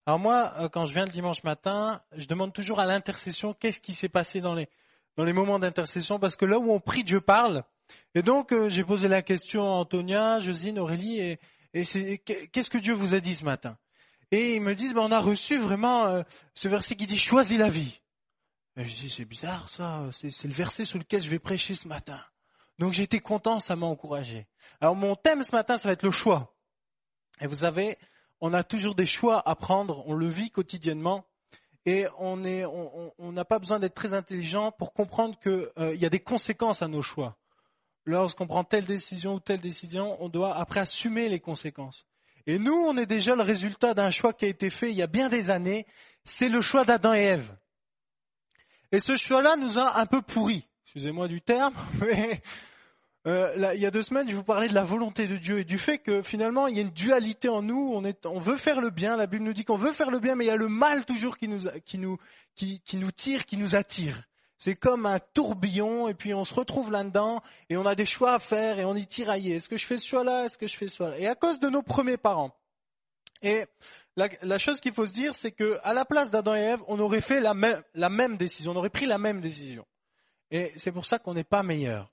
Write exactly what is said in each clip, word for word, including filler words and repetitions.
Alors moi, euh, quand je viens le dimanche matin, je demande toujours à l'intercession qu'est-ce qui s'est passé dans les dans les moments d'intercession, parce que là où on prie, Dieu parle. Et donc euh, j'ai posé la question à Antonia, Josine, Aurélie, et, et c'est, qu'est-ce que Dieu vous a dit ce matin? Et ils me disent, ben, on a reçu vraiment euh, ce verset qui dit « Choisis la vie ». Et je dis, c'est bizarre ça, c'est, c'est le verset sur lequel je vais prêcher ce matin. Donc j'ai été content, ça m'a encouragé. Alors mon thème ce matin, ça va être le choix. Et vous savez, on a toujours des choix à prendre, on le vit quotidiennement. Et on est, on, on n'a pas besoin d'être très intelligent pour comprendre qu'il euh, y a des conséquences à nos choix. Lorsqu'on prend telle décision ou telle décision, on doit après assumer les conséquences. Et nous, on est déjà le résultat d'un choix qui a été fait il y a bien des années. C'est le choix d'Adam et Ève. Et ce choix-là nous a un peu pourris. Excusez-moi du terme, mais euh, là, il y a deux semaines, je vous parlais de la volonté de Dieu et du fait que finalement, il y a une dualité en nous. On, est, on veut faire le bien. La Bible nous dit qu'on veut faire le bien, mais il y a le mal toujours qui nous, qui nous, qui, qui nous tire, qui nous attire. C'est comme un tourbillon et puis on se retrouve là-dedans et on a des choix à faire et on y tiraille. Est-ce que je fais ce choix-là? Est-ce que je fais ce choix-là? Et à cause de nos premiers parents. Et la, la chose qu'il faut se dire, c'est que à la place d'Adam et Ève, on aurait fait la même, la même décision, on aurait pris la même décision. Et c'est pour ça qu'on n'est pas meilleur.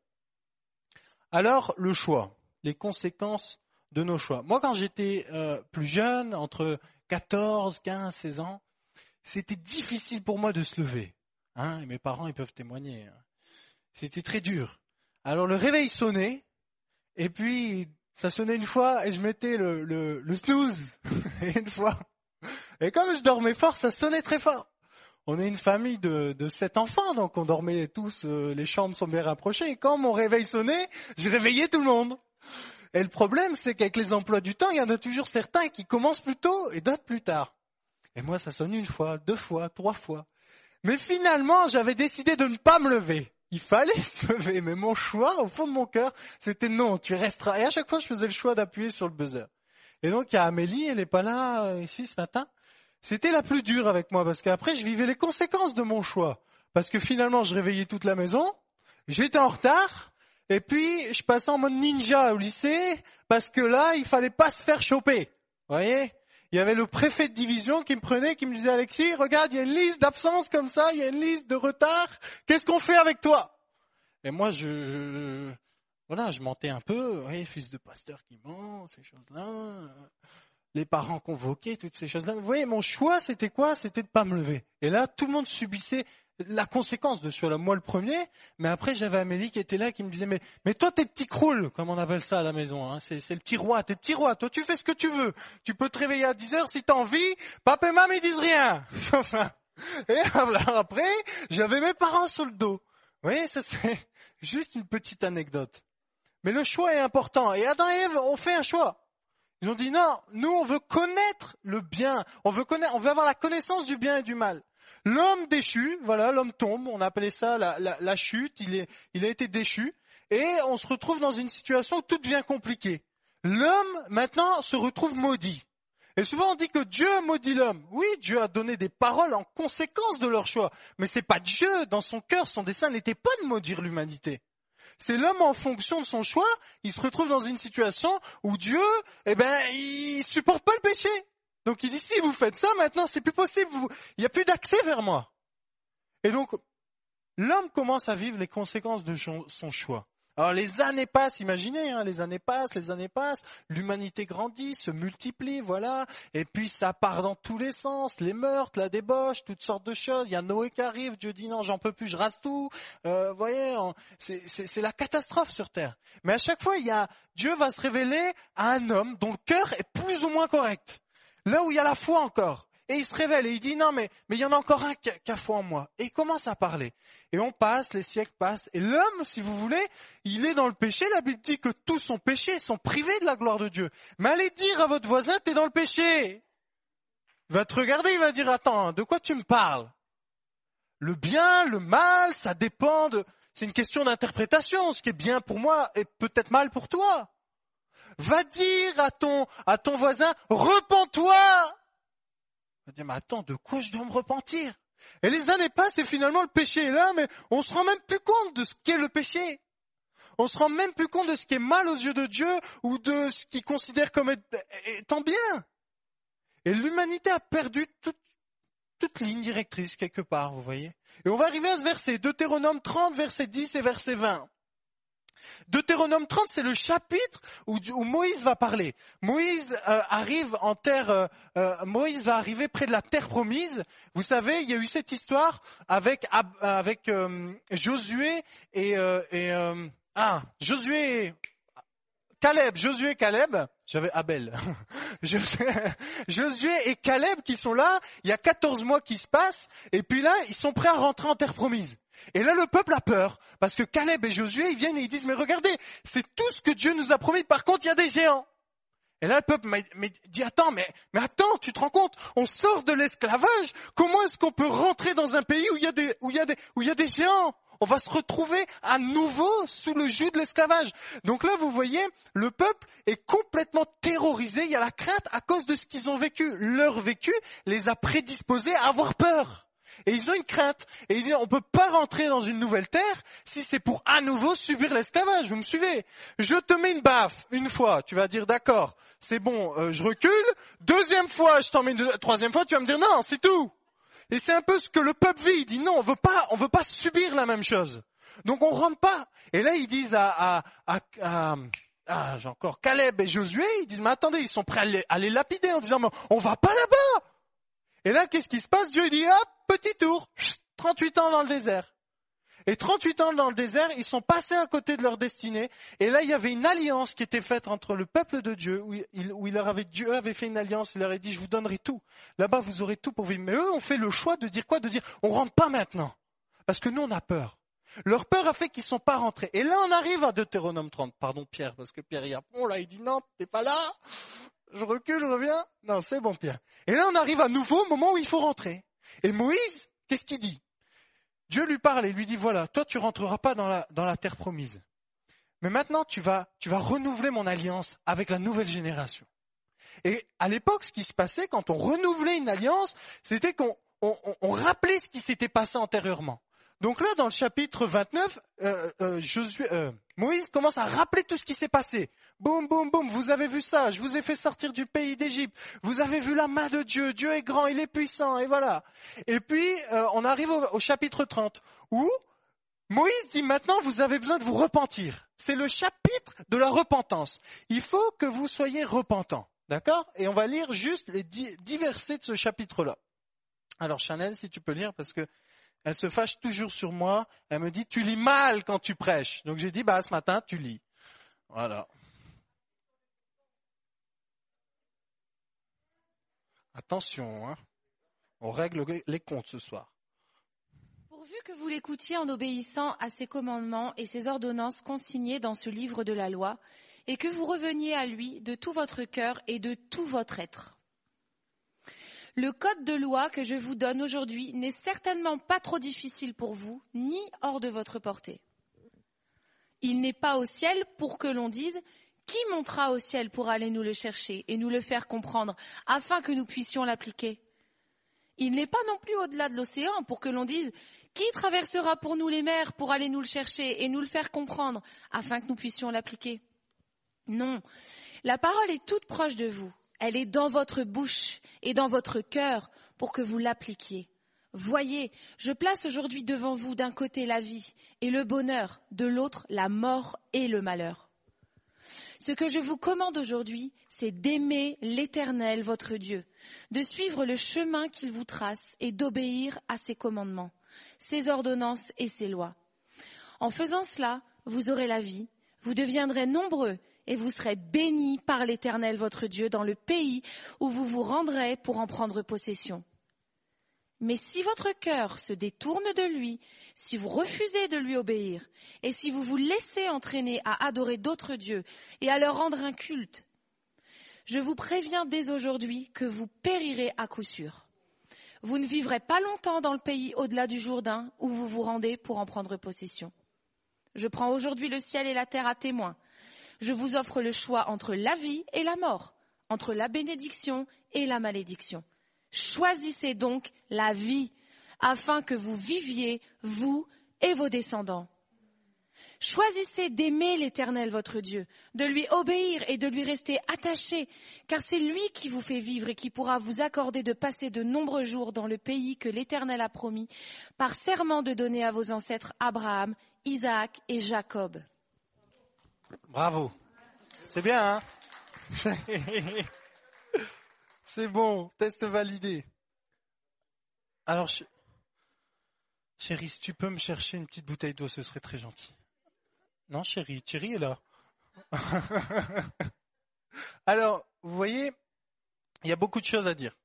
Alors, le choix, les conséquences de nos choix. Moi, quand j'étais euh, plus jeune, entre quatorze, quinze, seize ans, c'était difficile pour moi de se lever. Hein, et mes parents, ils peuvent témoigner. C'était très dur. Alors, le réveil sonnait, et puis ça sonnait une fois, et je mettais le, le, le snooze une fois. Et comme je dormais fort, ça sonnait très fort. On est une famille de, de sept enfants, donc on dormait tous, euh, les chambres sont bien rapprochées. Et quand mon réveil sonnait, je réveillais tout le monde. Et le problème, c'est qu'avec les emplois du temps, il y en a toujours certains qui commencent plus tôt et d'autres plus tard. Et moi, ça sonne une fois, deux fois, trois fois. Mais finalement, j'avais décidé de ne pas me lever. Il fallait se lever, mais mon choix, au fond de mon cœur, c'était non, tu resteras. Et à chaque fois, je faisais le choix d'appuyer sur le buzzer. Et donc, il y a Amélie, elle n'est pas là euh, ici ce matin. C'était la plus dure avec moi, parce qu'après, je vivais les conséquences de mon choix. Parce que finalement, je réveillais toute la maison, j'étais en retard, et puis je passais en mode ninja au lycée, parce que là, il fallait pas se faire choper. Vous voyez ? Il y avait le préfet de division qui me prenait, qui me disait « Alexis, regarde, il y a une liste d'absence comme ça, il y a une liste de retard, qu'est-ce qu'on fait avec toi ?» Et moi, je, je, voilà, je mentais un peu, oui, fils de pasteur qui ment, ces choses-là, les parents convoqués, toutes ces choses-là. Vous voyez, mon choix, c'était quoi ? C'était de pas me lever. Et là, tout le monde subissait la conséquence de ce choix-là. Moi, le premier, mais après, j'avais Amélie qui était là, qui me disait, mais, mais toi, t'es petit croule, comme on appelle ça à la maison, hein. c'est, c'est le petit roi, t'es petit roi, toi, tu fais ce que tu veux. Tu peux te réveiller à dix heures si t'as envie, papa et maman, ils disent rien. Et après, j'avais mes parents sur le dos. Vous voyez, ça, c'est juste une petite anecdote. Mais le choix est important. Et Adam et Ève ont fait un choix. Ils ont dit non, nous, on veut connaître le bien. On veut connaître, on veut avoir la connaissance du bien et du mal. L'homme déchu, voilà, l'homme tombe, on appelait ça la, la, la chute, il, est, il a été déchu, et on se retrouve dans une situation où tout devient compliqué. L'homme, maintenant, se retrouve maudit. Et souvent on dit que Dieu maudit l'homme. Oui, Dieu a donné des paroles en conséquence de leur choix, mais c'est pas Dieu, dans son cœur, son dessein n'était pas de maudire l'humanité. C'est l'homme en fonction de son choix, il se retrouve dans une situation où Dieu, eh ben, il supporte pas le péché. Donc il dit, si vous faites ça, maintenant c'est plus possible, vous... il n'y a plus d'accès vers moi. Et donc, l'homme commence à vivre les conséquences de son choix. Alors les années passent, imaginez, hein, les années passent, les années passent, l'humanité grandit, se multiplie, voilà, et puis ça part dans tous les sens, les meurtres, la débauche, toutes sortes de choses. Il y a Noé qui arrive, Dieu dit non, j'en peux plus, je rase tout. Euh, vous voyez, on, c'est, c'est, c'est la catastrophe sur terre. Mais à chaque fois, il y a Dieu va se révéler à un homme dont le cœur est plus ou moins correct. Là où il y a la foi encore. Et il se révèle et il dit non mais mais il y en a encore un qui a, qui a foi en moi. Et il commence à parler. Et on passe, les siècles passent. Et l'homme, si vous voulez, il est dans le péché. La Bible dit que tous sont péchés, sont privés de la gloire de Dieu. Mais allez dire à votre voisin, t'es dans le péché. Il va te regarder, il va dire attends, de quoi tu me parles ? Le bien, le mal, ça dépend de... C'est une question d'interprétation. Ce qui est bien pour moi est peut-être mal pour toi. Va dire à ton, à ton voisin, repens-toi. Il va dire, mais attends, de quoi je dois me repentir ? Et les années passent et finalement le péché est là, mais on se rend même plus compte de ce qu'est le péché. On se rend même plus compte de ce qui est mal aux yeux de Dieu ou de ce qu'il considère comme étant bien. Et l'humanité a perdu toute, toute ligne directrice quelque part, vous voyez. Et on va arriver à ce verset, Deutéronome trente, verset dix et verset vingt. Deutéronome trente, c'est le chapitre où, où Moïse va parler. Moïse euh, arrive en terre, euh, euh, Moïse va arriver près de la terre promise. Vous savez, il y a eu cette histoire avec avec euh, Josué et, euh, et euh, ah Josué et Caleb, Josué et Caleb. J'avais Abel. Josué et Caleb qui sont là. Il y a quatorze mois qui se passent et puis là, ils sont prêts à rentrer en terre promise. Et là, le peuple a peur, parce que Caleb et Josué, ils viennent et ils disent, mais regardez, c'est tout ce que Dieu nous a promis, par contre, il y a des géants. Et là, le peuple m'a, m'a dit, attends, mais, mais attends, tu te rends compte, on sort de l'esclavage, comment est-ce qu'on peut rentrer dans un pays où il y a des, où il y a des, où il y a des géants? On va se retrouver à nouveau sous le joug de l'esclavage. Donc là, vous voyez, le peuple est complètement terrorisé, il y a la crainte à cause de ce qu'ils ont vécu. Leur vécu les a prédisposés à avoir peur. Et ils ont une crainte. Et ils disent, on ne peut pas rentrer dans une nouvelle terre si c'est pour à nouveau subir l'esclavage. Vous me suivez? Je te mets une baffe une fois. Tu vas dire, d'accord, c'est bon, euh, je recule. Deuxième fois, je t'en mets une deux... troisième fois, tu vas me dire, non, c'est tout. Et c'est un peu ce que le peuple vit. Il dit, non, on veut pas, on veut pas subir la même chose. Donc on rentre pas. Et là, ils disent à, à, à, à ah, j'ai encore Caleb et Josué, ils disent, mais attendez, ils sont prêts à les, à les lapider en disant, mais on va pas là-bas. Et là, qu'est-ce qui se passe? Dieu dit, hop, petit tour, trente-huit ans dans le désert. Et trente-huit ans dans le désert, ils sont passés à côté de leur destinée. Et là, il y avait une alliance qui était faite entre le peuple de Dieu, où, il, où il leur avait, Dieu avait fait une alliance, il leur a dit, je vous donnerai tout. Là-bas, vous aurez tout pour vivre. Mais eux ont fait le choix de dire quoi? De dire, on rentre pas maintenant. Parce que nous, on a peur. Leur peur a fait qu'ils sont pas rentrés. Et là, on arrive à Deutéronome trente. Pardon, Pierre, parce que Pierre, il y a bon, là, il dit, non, t'es pas là. Je recule, je reviens. Non, c'est bon, Pierre. Et là, on arrive à nouveau au moment où il faut rentrer. Et Moïse, qu'est-ce qu'il dit? Dieu lui parle et lui dit, voilà, toi, tu rentreras pas dans la, dans la terre promise. Mais maintenant, tu vas, tu vas renouveler mon alliance avec la nouvelle génération. Et à l'époque, ce qui se passait, quand on renouvelait une alliance, c'était qu'on on, on, on rappelait ce qui s'était passé antérieurement. Donc là, dans le chapitre vingt-neuf, euh, euh, Josué, euh, Moïse commence à rappeler tout ce qui s'est passé. Boum, boum, boum, vous avez vu ça, je vous ai fait sortir du pays d'Égypte. Vous avez vu la main de Dieu, Dieu est grand, il est puissant, et voilà. Et puis, euh, on arrive au, au chapitre trente, où Moïse dit maintenant, vous avez besoin de vous repentir. C'est le chapitre de la repentance. Il faut que vous soyez repentants, d'accord? Et on va lire juste les dix, dix versets de ce chapitre-là. Alors Chanel, si tu peux lire, parce que elle se fâche toujours sur moi. Elle me dit, tu lis mal quand tu prêches. Donc j'ai dit, bah ce matin, tu lis. Voilà. Attention, hein. On règle les comptes ce soir. Pourvu que vous l'écoutiez en obéissant à ses commandements et ses ordonnances consignées dans ce livre de la loi, et que vous reveniez à lui de tout votre cœur et de tout votre être. Le code de loi que je vous donne aujourd'hui n'est certainement pas trop difficile pour vous, ni hors de votre portée. Il n'est pas au ciel pour que l'on dise « Qui montera au ciel pour aller nous le chercher et nous le faire comprendre, afin que nous puissions l'appliquer ?» Il n'est pas non plus au-delà de l'océan pour que l'on dise « Qui traversera pour nous les mers pour aller nous le chercher et nous le faire comprendre, afin que nous puissions l'appliquer ?» Non, la parole est toute proche de vous. Elle est dans votre bouche et dans votre cœur pour que vous l'appliquiez. Voyez, je place aujourd'hui devant vous d'un côté la vie et le bonheur, de l'autre la mort et le malheur. Ce que je vous commande aujourd'hui, c'est d'aimer l'Éternel, votre Dieu, de suivre le chemin qu'il vous trace et d'obéir à ses commandements, ses ordonnances et ses lois. En faisant cela, vous aurez la vie, vous deviendrez nombreux et vous serez bénis par l'Éternel votre Dieu dans le pays où vous vous rendrez pour en prendre possession. Mais si votre cœur se détourne de lui, si vous refusez de lui obéir, et si vous vous laissez entraîner à adorer d'autres dieux et à leur rendre un culte, je vous préviens dès aujourd'hui que vous périrez à coup sûr. Vous ne vivrez pas longtemps dans le pays au-delà du Jourdain où vous vous rendez pour en prendre possession. Je prends aujourd'hui le ciel et la terre à témoin. Je vous offre le choix entre la vie et la mort, entre la bénédiction et la malédiction. Choisissez donc la vie, afin que vous viviez, vous et vos descendants. Choisissez d'aimer l'Éternel votre Dieu, de lui obéir et de lui rester attaché, car c'est lui qui vous fait vivre et qui pourra vous accorder de passer de nombreux jours dans le pays que l'Éternel a promis, par serment de donner à vos ancêtres Abraham, Isaac et Jacob. Bravo. C'est bien, hein? C'est bon, test validé. Alors, ch... chérie, si tu peux me chercher une petite bouteille d'eau, ce serait très gentil. Non, chérie, Thierry est là. Alors, vous voyez, il y a beaucoup de choses à dire.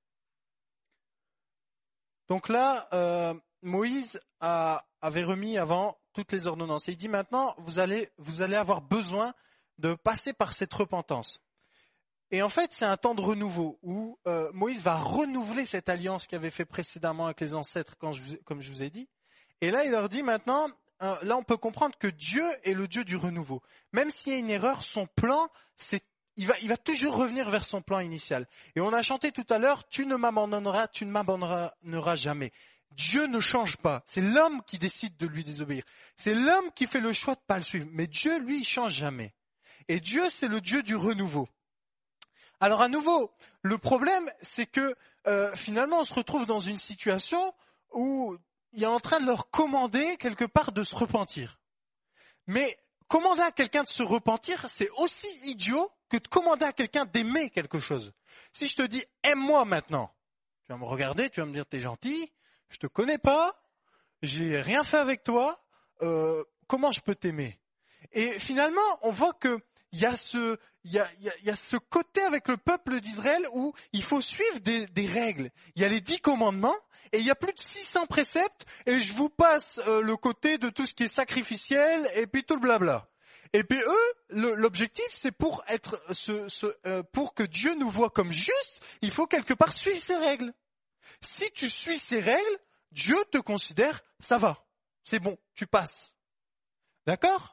Donc là, euh, Moïse a, avait remis avant toutes les ordonnances. Et il dit maintenant, vous allez, vous allez avoir besoin de passer par cette repentance. Et en fait, c'est un temps de renouveau où euh, Moïse va renouveler cette alliance qu'il avait fait précédemment avec les ancêtres, quand je, comme je vous ai dit. Et là, il leur dit maintenant, euh, là, on peut comprendre que Dieu est le Dieu du renouveau. Même s'il y a une erreur, son plan, c'est, il va, il va toujours revenir vers son plan initial. Et on a chanté tout à l'heure, tu ne m'abandonneras, tu ne m'abandonneras jamais. Dieu ne change pas. C'est l'homme qui décide de lui désobéir. C'est l'homme qui fait le choix de ne pas le suivre. Mais Dieu, lui, il change jamais. Et Dieu, c'est le Dieu du renouveau. Alors à nouveau, le problème, c'est que euh, finalement, on se retrouve dans une situation où il est en train de leur commander quelque part de se repentir. Mais commander à quelqu'un de se repentir, c'est aussi idiot que de commander à quelqu'un d'aimer quelque chose. Si je te dis « aime-moi maintenant », tu vas me regarder, tu vas me dire « t'es gentil, je te connais pas, j'ai rien fait avec toi, euh, comment je peux t'aimer ?» Et finalement, on voit que il y a ce, il y a, il y a, il y a ce côté avec le peuple d'Israël où il faut suivre des, des règles. Il y a les dix commandements et il y a plus de six cents préceptes et je vous passe euh, le côté de tout ce qui est sacrificiel et puis tout le blabla. Et puis eux, le, l'objectif c'est pour être, ce, ce, euh, pour que Dieu nous voie comme justes, il faut quelque part suivre ces règles. Si tu suis ces règles, Dieu te considère, ça va, c'est bon, tu passes. D'accord ?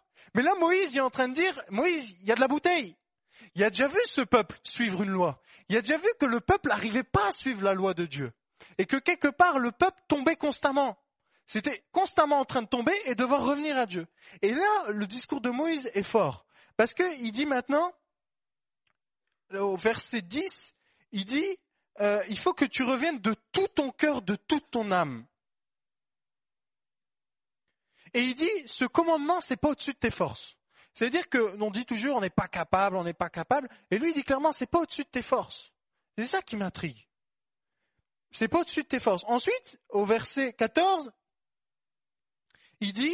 Mais là, Moïse est en train de dire, Moïse, il y a de la bouteille. Il a déjà vu ce peuple suivre une loi. Il a déjà vu que le peuple n'arrivait pas à suivre la loi de Dieu. Et que quelque part, le peuple tombait constamment. C'était constamment en train de tomber et devoir revenir à Dieu. Et là, le discours de Moïse est fort. Parce qu'il dit maintenant, au verset dix, il dit, euh, il faut que tu reviennes de tout ton cœur, de toute ton âme. Et il dit, ce commandement, c'est pas au-dessus de tes forces. C'est-à-dire que, on dit toujours, on n'est pas capable, on n'est pas capable. Et lui, il dit clairement, c'est pas au-dessus de tes forces. C'est ça qui m'intrigue. C'est pas au-dessus de tes forces. Ensuite, au verset quatorze, il dit,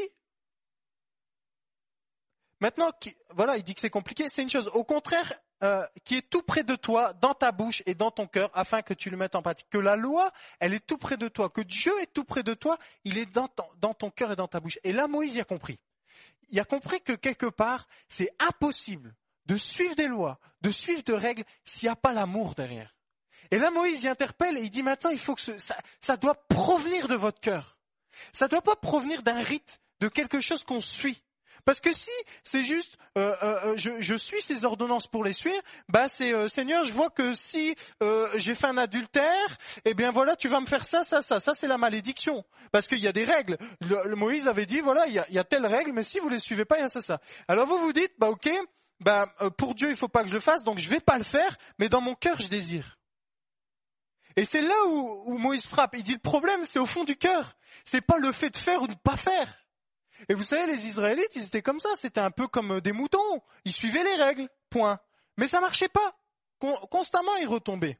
maintenant, voilà, il dit que c'est compliqué, c'est une chose. Au contraire, euh, qui est tout près de toi, dans ta bouche et dans ton cœur, afin que tu le mettes en pratique. Que la loi, elle est tout près de toi. Que Dieu est tout près de toi, il est dans ton, dans ton cœur et dans ta bouche. Et là, Moïse y a compris. Il a compris que quelque part, c'est impossible de suivre des lois, de suivre des règles, s'il n'y a pas l'amour derrière. Et là, Moïse y interpelle et il dit maintenant, il faut que ce, ça, ça doit provenir de votre cœur. Ça ne doit pas provenir d'un rite, de quelque chose qu'on suit. Parce que si c'est juste, euh, euh, je, je suis ces ordonnances pour les suivre, bah c'est euh, Seigneur, je vois que si euh, j'ai fait un adultère, eh bien voilà, tu vas me faire ça, ça, ça, ça c'est la malédiction. Parce qu'il y a des règles. Le, le Moïse avait dit voilà, il y a, il y a telle règle, mais si vous les suivez pas, il y a ça, ça. Alors vous vous dites bah ok, bah euh, pour Dieu il faut pas que je le fasse, donc je vais pas le faire, mais dans mon cœur je désire. Et c'est là où, où Moïse frappe. Il dit le problème c'est au fond du cœur. C'est pas le fait de faire ou de pas faire. Et vous savez, les Israélites, ils étaient comme ça. C'était un peu comme des moutons. Ils suivaient les règles, point. Mais ça marchait pas. Con- constamment, ils retombaient.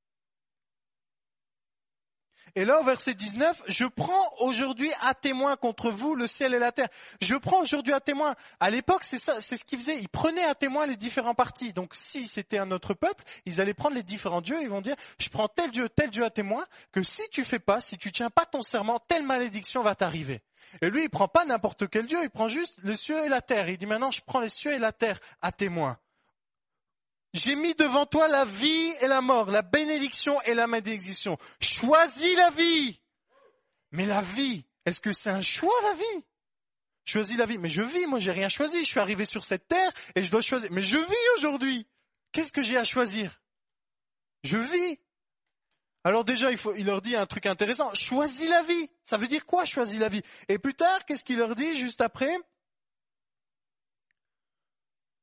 Et là, au verset dix-neuf, je prends aujourd'hui à témoin contre vous le ciel et la terre. Je prends aujourd'hui à témoin. À l'époque, c'est ça, c'est ce qu'ils faisaient. Ils prenaient à témoin les différents partis. Donc, si c'était un autre peuple, ils allaient prendre les différents dieux. Ils vont dire, je prends tel dieu, tel dieu à témoin, que si tu fais pas, si tu tiens pas ton serment, telle malédiction va t'arriver. Et lui, il prend pas n'importe quel dieu, il prend juste les cieux et la terre. Il dit maintenant, je prends les cieux et la terre à témoin. J'ai mis devant toi la vie et la mort, la bénédiction et la malédiction. Choisis la vie. Mais la vie, est-ce que c'est un choix, la vie? Choisis la vie. Mais je vis, moi j'ai rien choisi. Je suis arrivé sur cette terre et je dois choisir. Mais je vis aujourd'hui. Qu'est-ce que j'ai à choisir? Je vis. Alors déjà, il, faut, il leur dit un truc intéressant. Choisis la vie. Ça veut dire quoi, choisis la vie? Et plus tard, qu'est-ce qu'il leur dit juste après?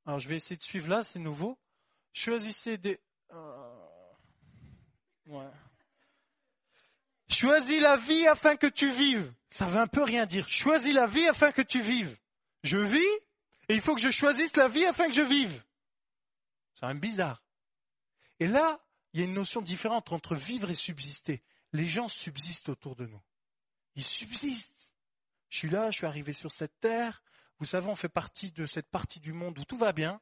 Alors je vais essayer de suivre là, c'est nouveau. Choisissez des... Euh... Ouais. Choisis la vie afin que tu vives. Ça veut un peu rien dire. Choisis la vie afin que tu vives. Je vis et il faut que je choisisse la vie afin que je vive. C'est un bizarre. Et là, il y a une notion différente entre vivre et subsister. Les gens subsistent autour de nous. Ils subsistent. Je suis là, je suis arrivé sur cette terre. Vous savez, on fait partie de cette partie du monde où tout va bien,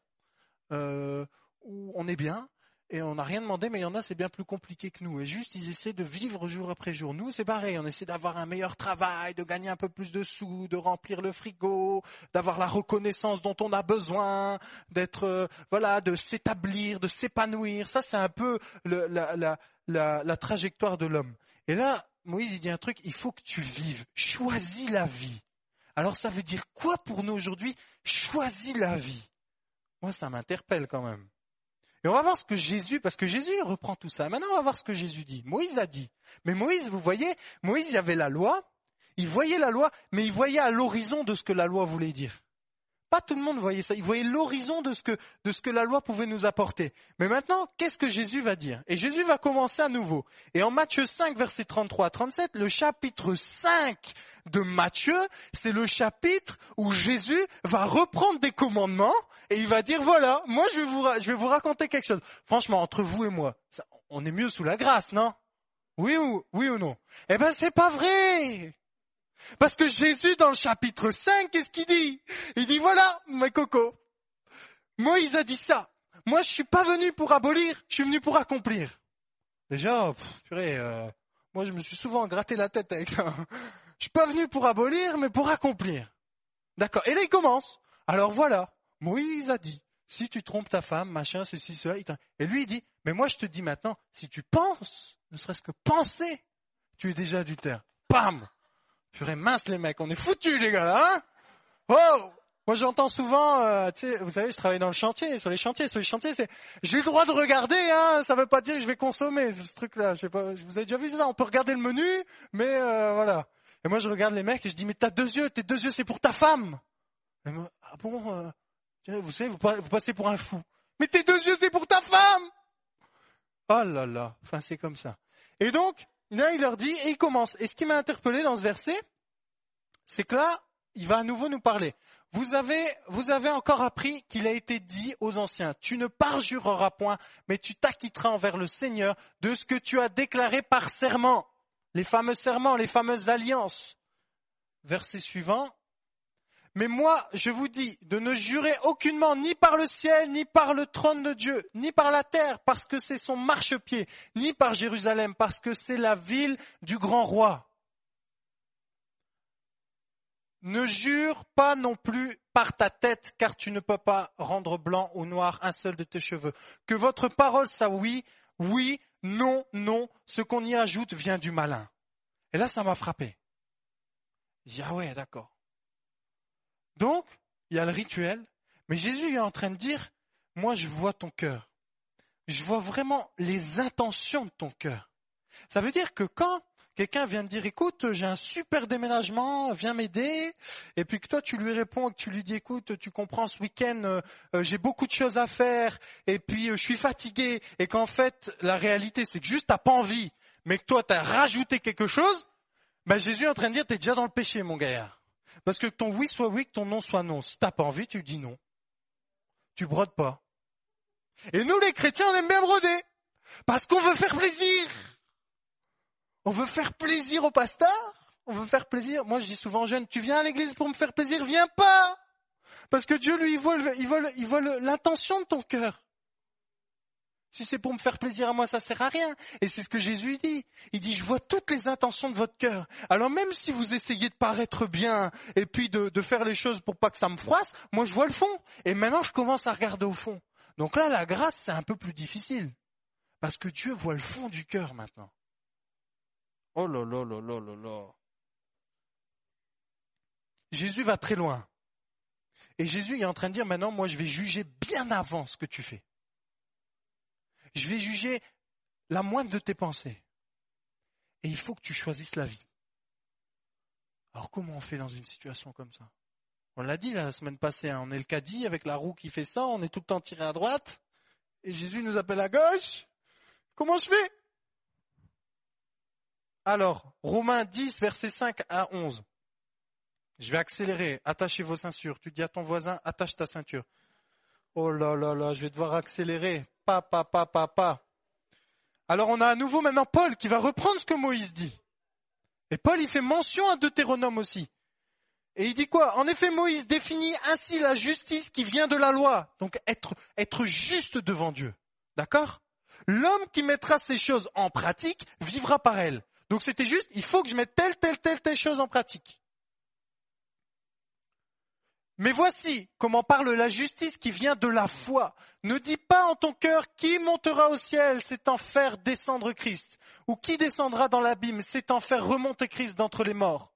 euh, où on est bien. Et on n'a rien demandé, mais il y en a, c'est bien plus compliqué que nous. Et juste, ils essaient de vivre jour après jour. Nous, c'est pareil, on essaie d'avoir un meilleur travail, de gagner un peu plus de sous, de remplir le frigo, d'avoir la reconnaissance dont on a besoin, d'être, euh, voilà, de s'établir, de s'épanouir. Ça, c'est un peu le, la, la, la, la trajectoire de l'homme. Et là, Moïse, il dit un truc, il faut que tu vives. Choisis la vie. Alors, ça veut dire quoi pour nous aujourd'hui? Choisis la vie. Moi, ça m'interpelle quand même. Et on va voir ce que Jésus, parce que Jésus reprend tout ça. Maintenant, on va voir ce que Jésus dit. Moïse a dit. Mais Moïse, vous voyez, Moïse, il y avait la loi, il voyait la loi, mais il voyait à l'horizon de ce que la loi voulait dire. Pas tout le monde voyait ça. Il voyait l'horizon de ce que, de ce que la loi pouvait nous apporter. Mais maintenant, qu'est-ce que Jésus va dire? Et Jésus va commencer à nouveau. Et en Matthieu cinq, versets trente-trois à trente-sept, le chapitre cinq de Matthieu, c'est le chapitre où Jésus va reprendre des commandements et il va dire, voilà, moi je vais vous, je vais vous raconter quelque chose. Franchement, entre vous et moi, ça, on est mieux sous la grâce, non? Oui ou, oui ou non? Eh ben, c'est pas vrai! Parce que Jésus, dans le chapitre cinq, qu'est-ce qu'il dit? Il dit, voilà, mes cocos, Moïse a dit ça. Moi, je suis pas venu pour abolir, je suis venu pour accomplir. Déjà, pff, purée, euh, moi, je me suis souvent gratté la tête avec ça. Je suis pas venu pour abolir, mais pour accomplir. D'accord. Et là, il commence. Alors voilà, Moïse a dit, si tu trompes ta femme, machin, ceci, cela, il et lui, il dit, mais moi, je te dis maintenant, si tu penses, ne serait-ce que penser, tu es déjà adultère. Bam! Purée, mince les mecs, on est foutus les gars là, hein? Oh! Moi j'entends souvent, euh, tu sais, vous savez, je travaille dans le chantier, sur les chantiers, sur les chantiers, c'est, j'ai le droit de regarder, hein, ça veut pas dire que je vais consommer ce truc-là, je sais pas, vous avez déjà vu ça, on peut regarder le menu, mais euh, voilà. Et moi je regarde les mecs et je dis, mais t'as deux yeux, tes deux yeux c'est pour ta femme. Et moi, ah bon, euh, vous savez, vous, vous passez pour un fou. Mais tes deux yeux c'est pour ta femme. Oh là là, enfin c'est comme ça. Et donc, là, il leur dit, et il commence. Et ce qui m'a interpellé dans ce verset, c'est que là, il va à nouveau nous parler. Vous avez, vous avez encore appris qu'il a été dit aux anciens, tu ne parjureras point, mais tu t'acquitteras envers le Seigneur de ce que tu as déclaré par serment. Les fameux serments, les fameuses alliances. Verset suivant. Mais moi, je vous dis de ne jurer aucunement ni par le ciel, ni par le trône de Dieu, ni par la terre, parce que c'est son marchepied, ni par Jérusalem, parce que c'est la ville du grand roi. Ne jure pas non plus par ta tête, car tu ne peux pas rendre blanc ou noir un seul de tes cheveux. Que votre parole soit oui, oui, non, non, ce qu'on y ajoute vient du malin. Et là, ça m'a frappé. Je dis, ah ouais, d'accord. Donc, il y a le rituel, mais Jésus est en train de dire, moi je vois ton cœur. Je vois vraiment les intentions de ton cœur. Ça veut dire que quand quelqu'un vient te dire, écoute, j'ai un super déménagement, viens m'aider, et puis que toi tu lui réponds, que tu lui dis, écoute, tu comprends, ce week-end, euh, euh, j'ai beaucoup de choses à faire, et puis euh, je suis fatigué, et qu'en fait, la réalité c'est que juste t'as pas envie, mais que toi t'as rajouté quelque chose, ben Jésus est en train de dire, t'es déjà dans le péché, mon gaillard. Parce que ton oui soit oui, que ton non soit non. Si t'as pas envie, tu dis non. Tu brodes pas. Et nous, les chrétiens, on aime bien broder. Parce qu'on veut faire plaisir. On veut faire plaisir au pasteur. On veut faire plaisir. Moi, je dis souvent aux jeunes, tu viens à l'église pour me faire plaisir, viens pas. Parce que Dieu, lui, il vole, il vole, il vole l'intention de ton cœur. Si c'est pour me faire plaisir à moi, ça sert à rien. Et c'est ce que Jésus dit. Il dit, je vois toutes les intentions de votre cœur. Alors même si vous essayez de paraître bien et puis de, de faire les choses pour pas que ça me froisse, moi je vois le fond. Et maintenant je commence à regarder au fond. Donc là, la grâce, c'est un peu plus difficile. Parce que Dieu voit le fond du cœur maintenant. Oh là là là là là là. Jésus va très loin. Et Jésus est en train de dire, maintenant, moi je vais juger bien avant ce que tu fais. Je vais juger la moindre de tes pensées. Et il faut que tu choisisses la vie. Alors comment on fait dans une situation comme ça? On l'a dit la semaine passée, hein, on est le caddie avec la roue qui fait ça, on est tout le temps tiré à droite, et Jésus nous appelle à gauche. Comment je fais? Alors, Romains dix, versets cinq à onze. Je vais accélérer. Attachez vos ceintures. Tu dis à ton voisin, attache ta ceinture. Oh là là là, je vais devoir accélérer. Pa, pa, pa, pa, pa. Alors on a à nouveau maintenant Paul qui va reprendre ce que Moïse dit. Et Paul, il fait mention à Deutéronome aussi. Et il dit quoi? En effet, Moïse définit ainsi la justice qui vient de la loi. Donc être, être juste devant Dieu. D'accord? L'homme qui mettra ces choses en pratique vivra par elles. Donc c'était juste, il faut que je mette telle, telle, telle, telle chose en pratique. Mais voici comment parle la justice qui vient de la foi. Ne dis pas en ton cœur qui montera au ciel, c'est en faire descendre Christ. Ou qui descendra dans l'abîme, c'est en faire remonter Christ d'entre les morts.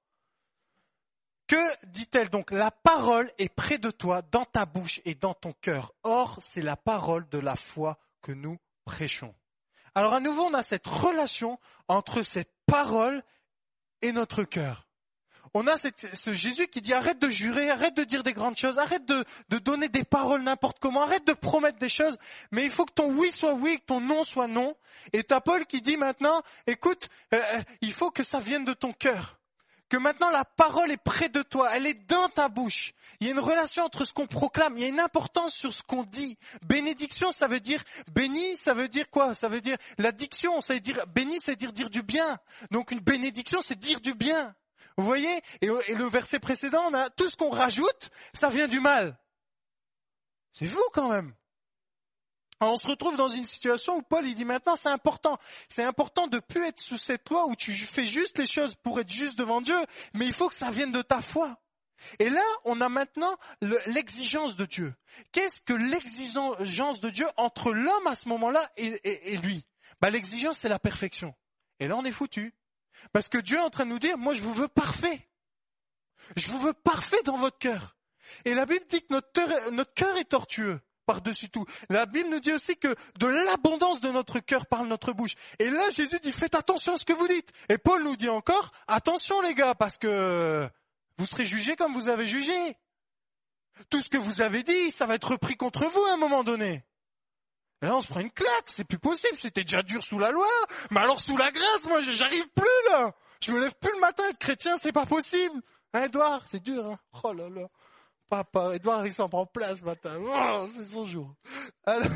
Que dit-elle donc? La parole est près de toi, dans ta bouche et dans ton cœur. Or, c'est la parole de la foi que nous prêchons. Alors à nouveau, on a cette relation entre cette parole et notre cœur. On a cette, ce Jésus qui dit arrête de jurer, arrête de dire des grandes choses, arrête de, de donner des paroles n'importe comment, arrête de promettre des choses, mais il faut que ton oui soit oui, que ton non soit non. Et t'as Paul qui dit maintenant, écoute, euh, il faut que ça vienne de ton cœur. Que maintenant la parole est près de toi, elle est dans ta bouche. Il y a une relation entre ce qu'on proclame, il y a une importance sur ce qu'on dit. Bénédiction, ça veut dire béni, ça veut dire quoi? Ça veut dire la diction, ça veut dire béni, ça veut dire dire du bien. Donc une bénédiction, c'est dire du bien. Vous voyez? Et, et le verset précédent, on a tout ce qu'on rajoute, ça vient du mal. C'est fou quand même. Alors on se retrouve dans une situation où Paul il dit maintenant c'est important. C'est important de ne plus être sous cette loi où tu fais juste les choses pour être juste devant Dieu, mais il faut que ça vienne de ta foi. Et là, on a maintenant le, l'exigence de Dieu. Qu'est-ce que l'exigence de Dieu entre l'homme à ce moment-là et, et, et lui? Bah, l'exigence, c'est la perfection. Et là, on est foutu. Parce que Dieu est en train de nous dire, moi je vous veux parfait. Je vous veux parfait dans votre cœur. Et la Bible dit que notre cœur, notre cœur est tortueux par-dessus tout. La Bible nous dit aussi que de l'abondance de notre cœur parle notre bouche. Et là, Jésus dit, faites attention à ce que vous dites. Et Paul nous dit encore, attention les gars, parce que vous serez jugés comme vous avez jugé. Tout ce que vous avez dit, ça va être repris contre vous à un moment donné. Et là, on se prend une claque, c'est plus possible, c'était déjà dur sous la loi, mais alors sous la grâce, moi, j'arrive plus, là. Je me lève plus le matin, être chrétien, c'est pas possible. Hein, Edouard, c'est dur, hein. Oh là là. Papa, Edouard, il s'en prend place ce matin. Oh, c'est son jour. Alors,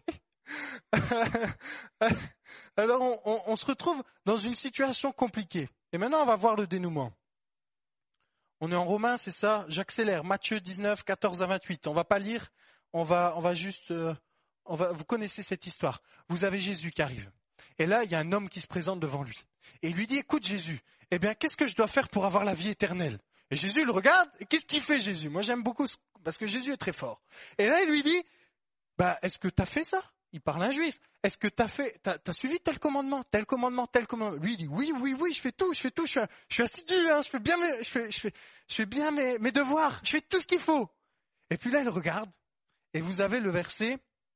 alors on, on, on se retrouve dans une situation compliquée. Et maintenant, on va voir le dénouement. On est en Romains, c'est ça? J'accélère. Matthieu dix-neuf, quatorze à vingt-huit. On va pas lire, on va, on va juste... Euh, On va, vous connaissez cette histoire. Vous avez Jésus qui arrive. Et là, il y a un homme qui se présente devant lui. Et il lui dit, écoute Jésus, eh bien, qu'est-ce que je dois faire pour avoir la vie éternelle? Et Jésus le regarde, et qu'est-ce qu'il fait Jésus? Moi, j'aime beaucoup, parce que Jésus est très fort. Et là, il lui dit, bah, est-ce que tu as fait ça? Il parle à un juif. Est-ce que tu as fait, t'as, t'as suivi tel commandement, tel commandement, tel commandement? Lui, il dit, oui, oui, oui, je fais tout, je fais tout, je suis, je suis assidu, hein, je fais bien mes, je fais, je fais, je fais bien mes, mes devoirs, je fais tout ce qu'il faut. Et puis là, il regarde, et vous avez le verset,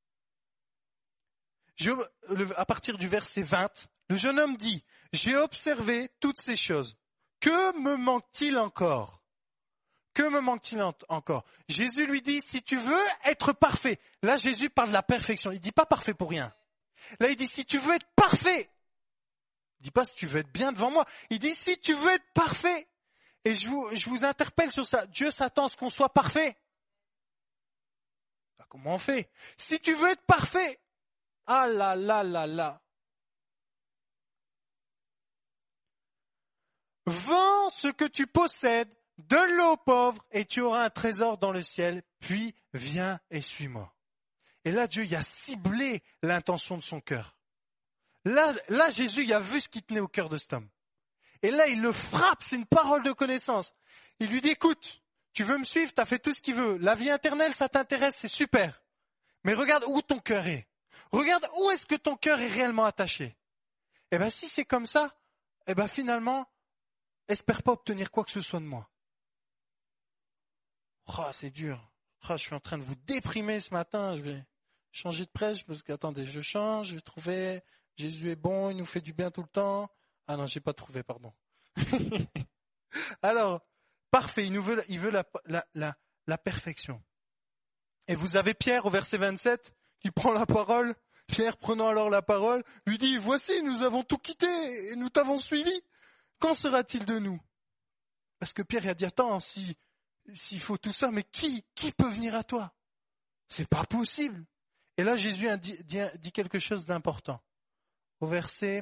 Je, le, à partir du verset vingt, le jeune homme dit, j'ai observé toutes ces choses. Que me manque-t-il encore? Que me manque-t-il en, encore? Jésus lui dit, si tu veux être parfait. Là, Jésus parle de la perfection. Il dit pas parfait pour rien. Là, il dit, si tu veux être parfait. Il dit pas si tu veux être bien devant moi. Il dit, si tu veux être parfait. Et je vous, je vous interpelle sur ça. Dieu s'attend à ce qu'on soit parfait. Bah, comment on fait? Si tu veux être parfait. Ah là là là là. Vends ce que tu possèdes, donne-le aux pauvres et tu auras un trésor dans le ciel, puis viens et suis-moi. Et là, Dieu, il a ciblé l'intention de son cœur. Là, là, Jésus, il a vu ce qui tenait au cœur de cet homme. Et là, il le frappe, c'est une parole de connaissance. Il lui dit, écoute, tu veux me suivre, tu as fait tout ce qu'il veut. La vie éternelle, ça t'intéresse, c'est super. Mais regarde où ton cœur est. Regarde où est-ce que ton cœur est réellement attaché. Eh bien, si c'est comme ça, eh bien, finalement, espère pas obtenir quoi que ce soit de moi. Oh, c'est dur. Oh, je suis en train de vous déprimer ce matin. Je vais changer de prêche parce que, attendez, je change, je vais trouver, Jésus est bon, il nous fait du bien tout le temps. Ah non, j'ai pas trouvé, pardon. Alors, parfait, il nous veut, il veut la, la, la, la perfection. Et vous avez Pierre au verset vingt-sept qui prend la parole. Pierre, prenant alors la parole, lui dit, voici, nous avons tout quitté et nous t'avons suivi. Qu'en sera-t-il de nous? Parce que Pierre il a dit, attends, si, s'il faut tout ça, mais qui, qui peut venir à toi? C'est pas possible. Et là, Jésus a dit, dit, dit quelque chose d'important. Au verset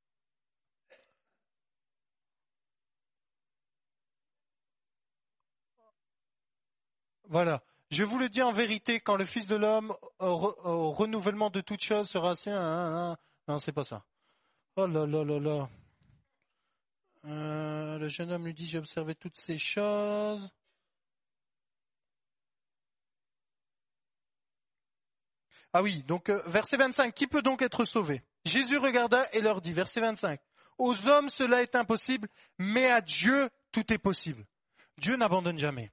Voilà. Je vous le dis en vérité, quand le Fils de l'homme, au, re, au renouvellement de toutes choses, sera assis... Hein, hein, non, c'est pas ça. Oh là là là là. Euh, le jeune homme lui dit, j'ai observé toutes ces choses. Ah oui, donc euh, verset vingt-cinq, qui peut donc être sauvé? Jésus regarda et leur dit, verset vingt-cinq, aux hommes cela est impossible, mais à Dieu tout est possible. Dieu n'abandonne jamais.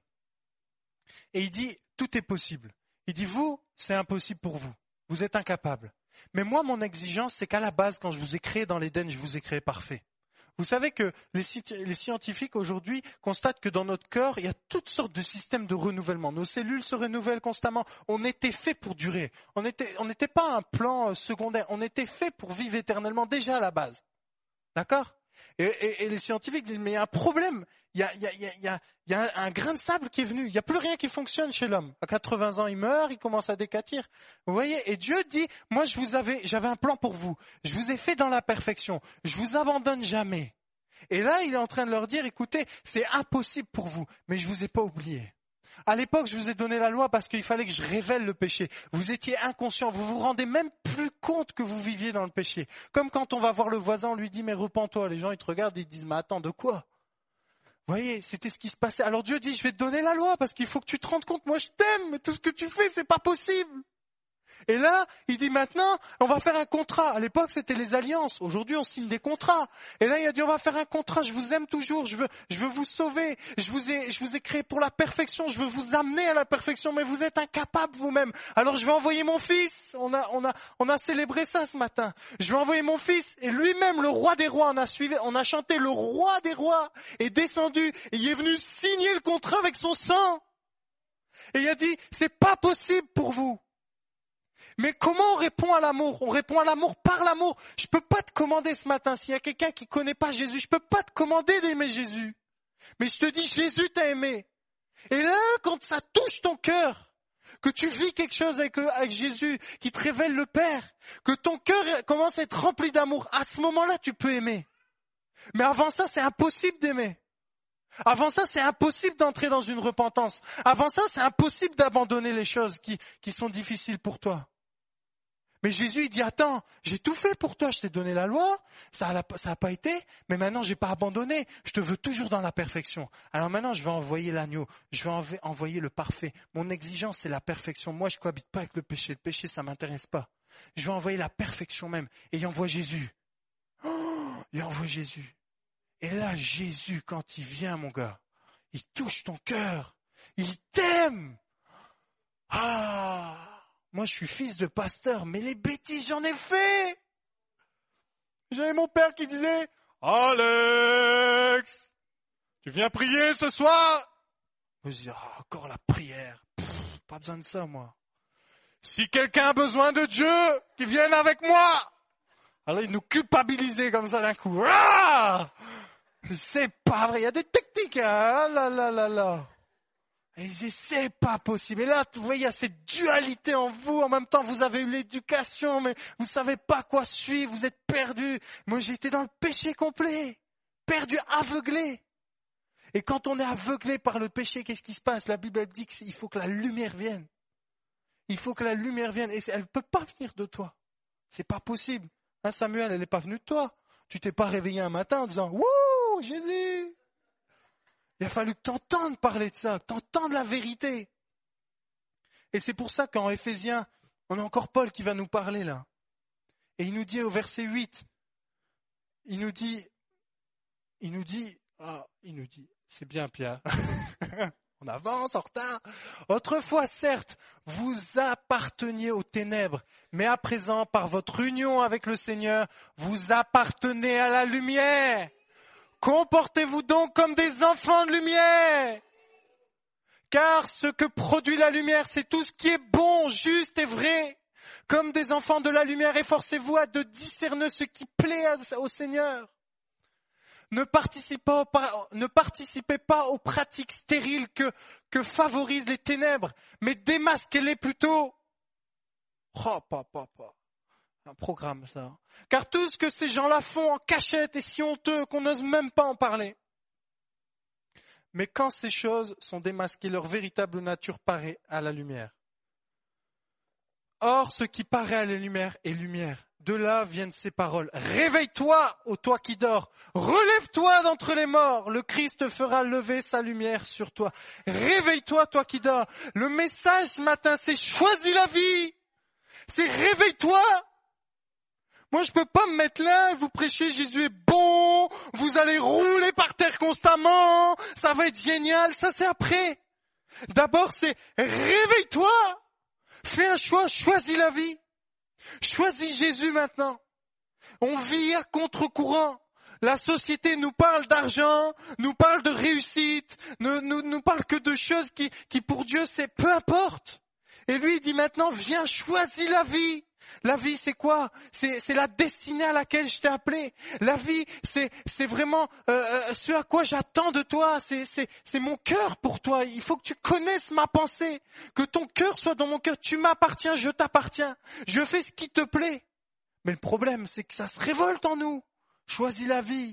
Et il dit, tout est possible. Il dit, vous, c'est impossible pour vous. Vous êtes incapables. Mais moi, mon exigence, c'est qu'à la base, quand je vous ai créé dans l'Éden, je vous ai créé parfait. Vous savez que les, les scientifiques aujourd'hui constatent que dans notre corps, il y a toutes sortes de systèmes de renouvellement. Nos cellules se renouvellent constamment. On était fait pour durer. On était, on n'était pas un plan secondaire. On était fait pour vivre éternellement déjà à la base. D'accord ? et, et, et les scientifiques disent, mais il y a un problème. Il y a, il y a, il y a, il y a, il y a un grain de sable qui est venu. Il n'y a plus rien qui fonctionne chez l'homme. À quatre-vingts ans, il meurt, il commence à décatir. Vous voyez? Et Dieu dit, moi, je vous avais, j'avais un plan pour vous. Je vous ai fait dans la perfection. Je vous abandonne jamais. Et là, il est en train de leur dire, écoutez, c'est impossible pour vous, mais je vous ai pas oublié. À l'époque, je vous ai donné la loi parce qu'il fallait que je révèle le péché. Vous étiez inconscient, vous vous rendez même plus compte que vous viviez dans le péché. Comme quand on va voir le voisin, on lui dit, mais repens-toi. Les gens, ils te regardent et ils disent, mais attends, de quoi? Vous voyez, c'était ce qui se passait. Alors Dieu dit, je vais te donner la loi parce qu'il faut que tu te rendes compte, moi je t'aime, mais tout ce que tu fais, c'est pas possible. Et là, il dit maintenant, on va faire un contrat. À l'époque, c'était les alliances. Aujourd'hui, on signe des contrats. Et là, il a dit, on va faire un contrat. Je vous aime toujours. Je veux, je veux vous sauver. Je vous ai, je vous ai créé pour la perfection. Je veux vous amener à la perfection, mais vous êtes incapables vous-même. Alors, je vais envoyer mon fils. On a, on a, on a célébré ça ce matin. Je vais envoyer mon fils. Et lui-même, le roi des rois, on a suivi, on a chanté le roi des rois est descendu. Et il est venu signer le contrat avec son sang. Et il a dit, c'est pas possible pour vous. Mais comment on répond à l'amour? On répond à l'amour par l'amour. Je peux pas te commander ce matin, s'il y a quelqu'un qui connaît pas Jésus, je peux pas te commander d'aimer Jésus. Mais je te dis, Jésus t'a aimé. Et là, quand ça touche ton cœur, que tu vis quelque chose avec, le, avec Jésus, qui te révèle le Père, que ton cœur commence à être rempli d'amour, à ce moment-là, tu peux aimer. Mais avant ça, c'est impossible d'aimer. Avant ça, c'est impossible d'entrer dans une repentance. Avant ça, c'est impossible d'abandonner les choses qui, qui sont difficiles pour toi. Mais Jésus, il dit, attends, j'ai tout fait pour toi, je t'ai donné la loi, ça n'a ça a pas été, mais maintenant, j'ai pas abandonné, je te veux toujours dans la perfection. Alors maintenant, je vais envoyer l'agneau, je vais env- envoyer le parfait. Mon exigence, c'est la perfection. Moi, je cohabite pas avec le péché, le péché, ça m'intéresse pas. Je vais envoyer la perfection même. Et il envoie Jésus. Oh, il envoie Jésus. Et là, Jésus, quand il vient, mon gars, il touche ton cœur, il t'aime. Ah! Moi, je suis fils de pasteur, mais les bêtises, j'en ai fait. J'avais mon père qui disait, Alex, tu viens prier ce soir? Je dis, oh, encore la prière. Pff, pas besoin de ça, moi. Si quelqu'un a besoin de Dieu, qu'il vienne avec moi. Alors, il nous culpabilisait comme ça d'un coup. Ah! C'est pas vrai, il y a des techniques, hein. Ah là là là là. Et ils disaient, c'est pas possible. Et là, vous voyez, il y a cette dualité en vous. En même temps, vous avez eu l'éducation, mais vous savez pas quoi suivre. Vous êtes perdus. Moi, j'étais dans le péché complet. Perdu, aveuglé. Et quand on est aveuglé par le péché, qu'est-ce qui se passe? La Bible dit qu'il faut que la lumière vienne. Il faut que la lumière vienne. Et elle ne peut pas venir de toi. C'est pas possible. Hein, Samuel, elle n'est pas venue de toi. Tu t'es pas réveillé un matin en disant, wouh, Jésus! Il a fallu que tu entendes parler de ça, que tu entendes la vérité. Et c'est pour ça qu'en Éphésiens, on a encore Paul qui va nous parler là. Et il nous dit au verset huit, il nous dit, il nous dit, ah, il nous dit, c'est bien Pierre, on avance en retard. Autrefois, certes, vous apparteniez aux ténèbres, mais à présent, par votre union avec le Seigneur, vous appartenez à la lumière. Comportez-vous donc comme des enfants de lumière. Car ce que produit la lumière, c'est tout ce qui est bon, juste et vrai. Comme des enfants de la lumière, efforcez-vous à de discerner ce qui plaît au Seigneur. Ne participez pas, ne participez pas aux pratiques stériles que, que favorisent les ténèbres, mais démasquez-les plutôt. Oh, pas, pas, pas. Un programme, ça. Car tout ce que ces gens-là font en cachette est si honteux qu'on n'ose même pas en parler. Mais quand ces choses sont démasquées, leur véritable nature paraît à la lumière. Or, ce qui paraît à la lumière est lumière. De là viennent ces paroles. Réveille-toi, ô toi qui dors. Relève-toi d'entre les morts. Le Christ fera lever sa lumière sur toi. Réveille-toi, toi qui dors. Le message ce matin, c'est choisis la vie. C'est réveille-toi. Moi, je peux pas me mettre là et vous prêcher Jésus est bon, vous allez rouler par terre constamment, ça va être génial. Ça, c'est après. D'abord, c'est réveille-toi. Fais un choix, choisis la vie. Choisis Jésus maintenant. On vit à contre-courant. La société nous parle d'argent, nous parle de réussite, nous, nous, nous parle que de choses qui, qui pour Dieu, c'est peu importe. Et lui, il dit maintenant, viens, choisis la vie. La vie, c'est quoi? C'est, c'est la destinée à laquelle je t'ai appelé. La vie, c'est, c'est vraiment euh, ce à quoi j'attends de toi. C'est, c'est, c'est mon cœur pour toi. Il faut que tu connaisses ma pensée, que ton cœur soit dans mon cœur. Tu m'appartiens, je t'appartiens. Je fais ce qui te plaît. Mais le problème, c'est que ça se révolte en nous. Choisis la vie.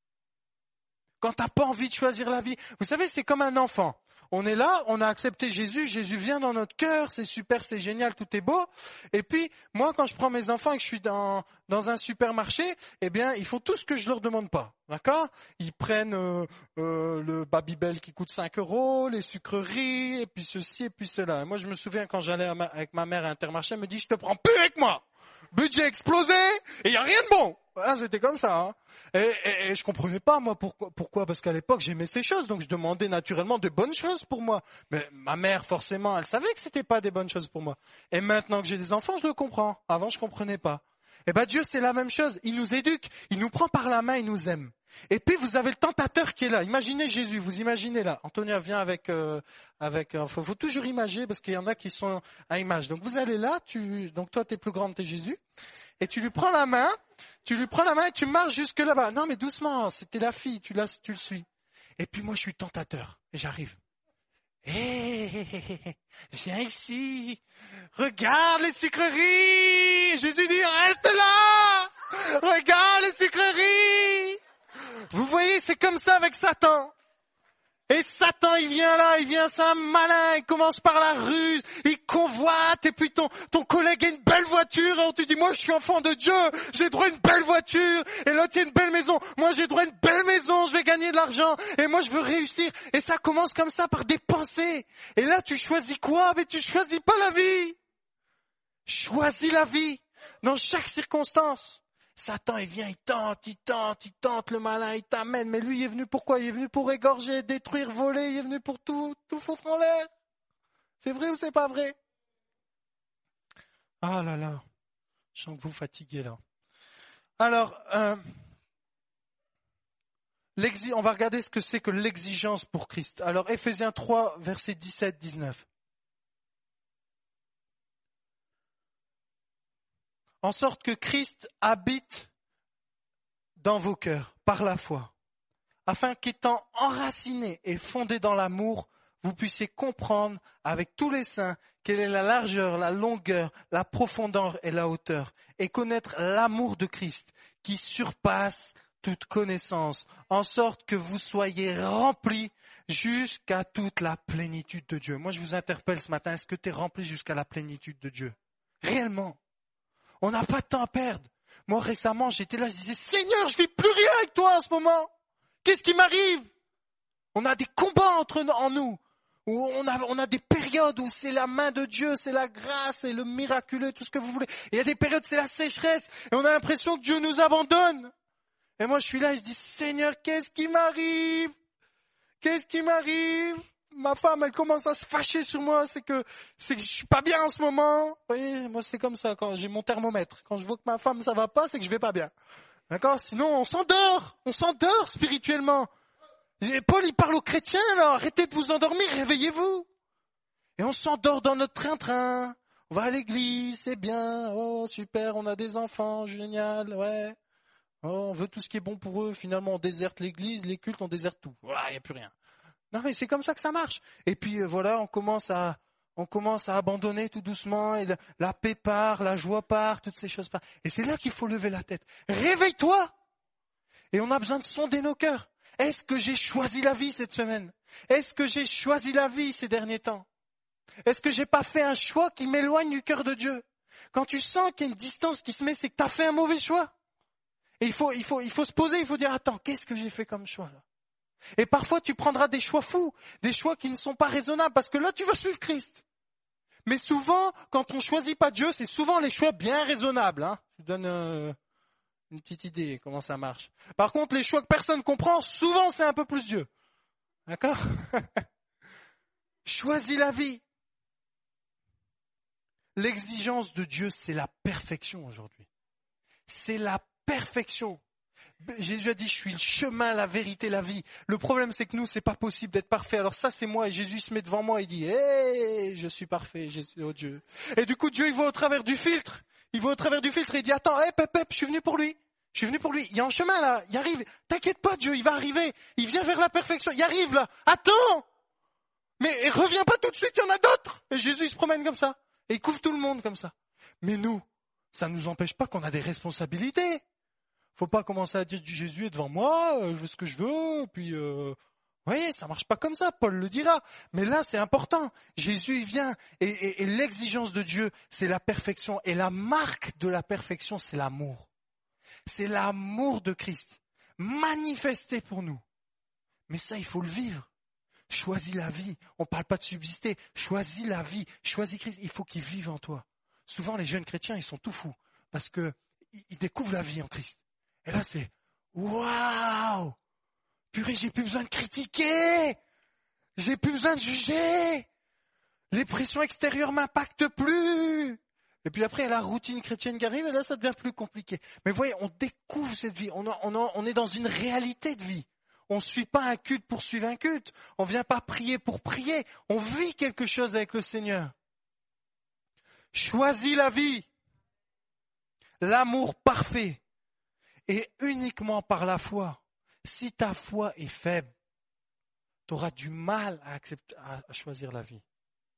Quand t'as pas envie de choisir la vie, vous savez, c'est comme un enfant. On est là, on a accepté Jésus, Jésus vient dans notre cœur, c'est super, c'est génial, tout est beau. Et puis, moi, quand je prends mes enfants et que je suis dans, dans un supermarché, eh bien, ils font tout ce que je leur demande pas. D'accord? Ils prennent euh, euh, le Babybel qui coûte cinq euros, les sucreries, et puis ceci, et puis cela. Et moi, je me souviens quand j'allais à ma, avec ma mère à Intermarché, elle me dit, je te prends plus avec moi. Budget explosé, et il n'y a rien de bon. Ah, c'était comme ça. Hein. Et, et, et je comprenais pas, moi, pourquoi, pourquoi. Parce qu'à l'époque, j'aimais ces choses, donc je demandais naturellement de bonnes choses pour moi. Mais ma mère, forcément, elle savait que c'était pas des bonnes choses pour moi. Et maintenant que j'ai des enfants, je le comprends. Avant, je comprenais pas. Et ben Dieu, c'est la même chose. Il nous éduque, il nous prend par la main, il nous aime. Et puis, vous avez le tentateur qui est là. Imaginez Jésus, vous imaginez là. Antonia vient avec... Euh, avec euh, faut, faut toujours imaginer, parce qu'il y en a qui sont à image. Donc, vous allez là, tu, donc toi, t'es plus grande, t'es Jésus. Et tu lui prends la main, tu lui prends la main et tu marches jusque là-bas. Non, mais doucement, c'était la fille, tu, la, tu le suis. Et puis moi, je suis tentateur. Et j'arrive. Hé, hey, hey, hey, viens ici. Regarde les sucreries. Jésus dit, reste là. Regarde les sucreries. Vous voyez, c'est comme ça avec Satan. Et Satan, il vient là, il vient, c'est un malin, il commence par la ruse, il convoite, et puis ton, ton collègue a une belle voiture, et on te dit, moi je suis enfant de Dieu, j'ai droit à une belle voiture, et l'autre il a une belle maison, moi j'ai droit à une belle maison, je vais gagner de l'argent, et moi je veux réussir, et ça commence comme ça par des pensées. Et là tu choisis quoi? Mais tu choisis pas la vie. Choisis la vie, dans chaque circonstance. Satan, il vient, il tente, il tente, il tente, le malin, il t'amène. Mais lui, il est venu pour quoi? Il est venu pour égorger, détruire, voler. Il est venu pour tout, tout foutre en l'air. C'est vrai ou c'est pas vrai? Ah là là, je sens que vous fatiguez là. Alors, euh, on va regarder ce que c'est que l'exigence pour Christ. Alors, Éphésiens trois, versets dix-sept à dix-neuf. En sorte que Christ habite dans vos cœurs par la foi, afin qu'étant enracinés et fondés dans l'amour, vous puissiez comprendre avec tous les saints quelle est la largeur, la longueur, la profondeur et la hauteur, et connaître l'amour de Christ qui surpasse toute connaissance, en sorte que vous soyez remplis jusqu'à toute la plénitude de Dieu. Moi, je vous interpelle ce matin, est-ce que tu es rempli jusqu'à la plénitude de Dieu? Réellement. On n'a pas de temps à perdre. Moi, récemment, j'étais là, je disais, Seigneur, je ne vis plus rien avec toi en ce moment. Qu'est-ce qui m'arrive? On a des combats entre en nous. Où on a, on a des périodes où c'est la main de Dieu, c'est la grâce, c'est le miraculeux, tout ce que vous voulez. Et il y a des périodes, c'est la sécheresse. Et on a l'impression que Dieu nous abandonne. Et moi, je suis là, je dis, Seigneur, qu'est-ce qui m'arrive? Qu'est-ce qui m'arrive? Ma femme, elle commence à se fâcher sur moi, c'est que, c'est que je suis pas bien en ce moment. Vous voyez, moi c'est comme ça, quand j'ai mon thermomètre. Quand je vois que ma femme ça va pas, c'est que je vais pas bien. D'accord? Sinon, on s'endort. On s'endort spirituellement. Et Paul, il parle aux chrétiens, alors arrêtez de vous endormir, réveillez-vous. Et on s'endort dans notre train-train. On va à l'église, c'est bien. Oh, super, on a des enfants, génial, ouais. Oh, on veut tout ce qui est bon pour eux. Finalement, on déserte l'église, les cultes, on déserte tout. Voilà, il n'y a plus rien. Non, mais c'est comme ça que ça marche. Et puis, euh, voilà, on commence à... On commence à abandonner tout doucement, et la, la paix part, la joie part, toutes ces choses partent. Et c'est là qu'il faut lever la tête. Réveille-toi! Et on a besoin de sonder nos cœurs. Est-ce que j'ai choisi la vie cette semaine? Est-ce que j'ai choisi la vie ces derniers temps? Est-ce que j'ai pas fait un choix qui m'éloigne du cœur de Dieu? Quand tu sens qu'il y a une distance qui se met, c'est que tu as fait un mauvais choix. Et il faut, il faut, il faut se poser, il faut dire, attends, qu'est-ce que j'ai fait comme choix là? Et parfois tu prendras des choix fous, des choix qui ne sont pas raisonnables, parce que là tu veux suivre Christ. Mais souvent, quand on choisit pas Dieu, c'est souvent les choix bien raisonnables. Hein. Je vous donne euh, une petite idée comment ça marche. Par contre, les choix que personne comprend, souvent c'est un peu plus Dieu. D'accord? Choisis la vie. L'exigence de Dieu, c'est la perfection aujourd'hui. C'est la perfection. Jésus a dit, je suis le chemin, la vérité, la vie. Le problème, c'est que nous, c'est pas possible d'être parfait. Alors ça, c'est moi. Et Jésus se met devant moi et dit, hé, hey, je suis parfait, Jésus, oh Dieu. Et du coup, Dieu, il voit au travers du filtre. Il voit au travers du filtre et il dit, attends, hé, pep, pep, je suis venu pour lui. Je suis venu pour lui. Il y a un chemin, là. Il arrive. T'inquiète pas, Dieu, il va arriver. Il vient vers la perfection. Il arrive, là. Attends! Mais reviens pas tout de suite, il y en a d'autres. Et Jésus, il se promène comme ça. Et il couvre tout le monde comme ça. Mais nous, ça ne nous empêche pas qu'on a des responsabilités. Faut pas commencer à dire, Jésus est devant moi, je veux ce que je veux, puis, euh, vous voyez, ça marche pas comme ça, Paul le dira. Mais là, c'est important. Jésus, il vient, et, et, et l'exigence de Dieu, c'est la perfection. Et la marque de la perfection, c'est l'amour. C'est l'amour de Christ, manifesté pour nous. Mais ça, il faut le vivre. Choisis la vie. On parle pas de subsister. Choisis la vie. Choisis Christ. Il faut qu'il vive en toi. Souvent, les jeunes chrétiens, ils sont tout fous, parce que ils découvrent la vie en Christ. Et là, c'est « Waouh! Purée, j'ai plus besoin de critiquer! J'ai plus besoin de juger! Les pressions extérieures m'impactent plus! » Et puis après, il y a la routine chrétienne qui arrive, et là, ça devient plus compliqué. Mais vous voyez, on découvre cette vie. On, a, on, a, on est dans une réalité de vie. On ne suit pas un culte pour suivre un culte. On ne vient pas prier pour prier. On vit quelque chose avec le Seigneur. Choisis la vie. L'amour parfait. Et uniquement par la foi. Si ta foi est faible, tu auras du mal à, accepter, à choisir la vie.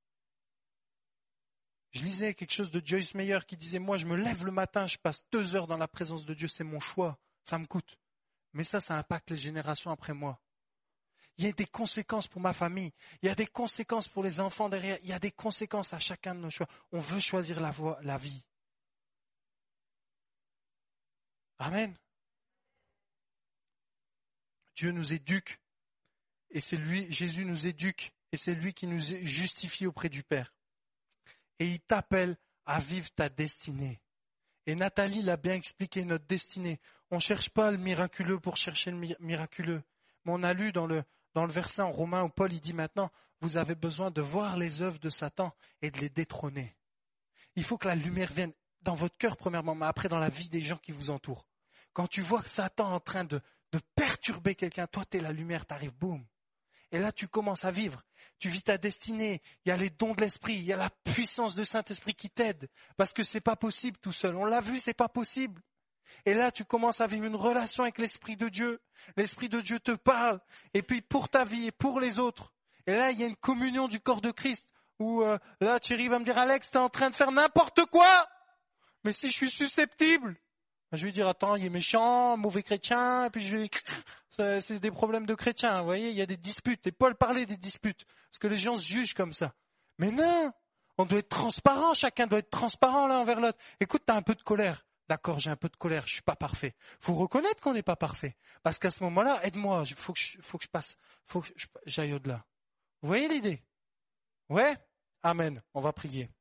Je lisais quelque chose de Joyce Meyer qui disait, moi je me lève le matin, je passe deux heures dans la présence de Dieu, c'est mon choix, ça me coûte. Mais ça, ça impacte les générations après moi. Il y a des conséquences pour ma famille, il y a des conséquences pour les enfants derrière, il y a des conséquences à chacun de nos choix. On veut choisir la voie, la vie. Amen. Dieu nous éduque et c'est lui, Jésus nous éduque et c'est lui qui nous justifie auprès du Père. Et il t'appelle à vivre ta destinée. Et Nathalie l'a bien expliqué, notre destinée. On ne cherche pas le miraculeux pour chercher le miraculeux. Mais on a lu dans le, dans le verset en Romains où Paul il dit maintenant, vous avez besoin de voir les œuvres de Satan et de les détrôner. Il faut que la lumière vienne dans votre cœur premièrement, mais après dans la vie des gens qui vous entourent. Quand tu vois que Satan est en train de, de perturber quelqu'un, toi tu es la lumière, tu arrives, boum. Et là tu commences à vivre. Tu vis ta destinée. Il y a les dons de l'esprit, il y a la puissance du Saint-Esprit qui t'aide. Parce que c'est pas possible tout seul. On l'a vu, c'est pas possible. Et là tu commences à vivre une relation avec l'Esprit de Dieu. L'Esprit de Dieu te parle. Et puis pour ta vie et pour les autres. Et là il y a une communion du corps de Christ. Où euh, là Thierry va me dire, Alex, t'es en train de faire n'importe quoi. Mais si je suis susceptible. Je vais dire, attends, il est méchant, mauvais chrétien, et puis je vais... C'est des problèmes de chrétiens, vous voyez, il y a des disputes. Et Paul parlait des disputes, parce que les gens se jugent comme ça. Mais non, on doit être transparent, chacun doit être transparent l'un envers l'autre. Écoute, tu as un peu de colère. D'accord, j'ai un peu de colère, je suis pas parfait. Il faut reconnaître qu'on n'est pas parfait. Parce qu'à ce moment-là, aide-moi, il faut que je, faut que je passe, faut que j'aille au-delà. Vous voyez l'idée? Ouais? Amen, on va prier.